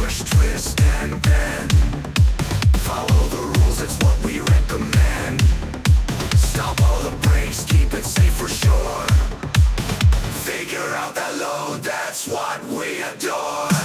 push, twist, and bend. Follow the rules, it's what we recommend. Stop all the brakes, keep it safe for sure. Figure out that load, that's what we adore.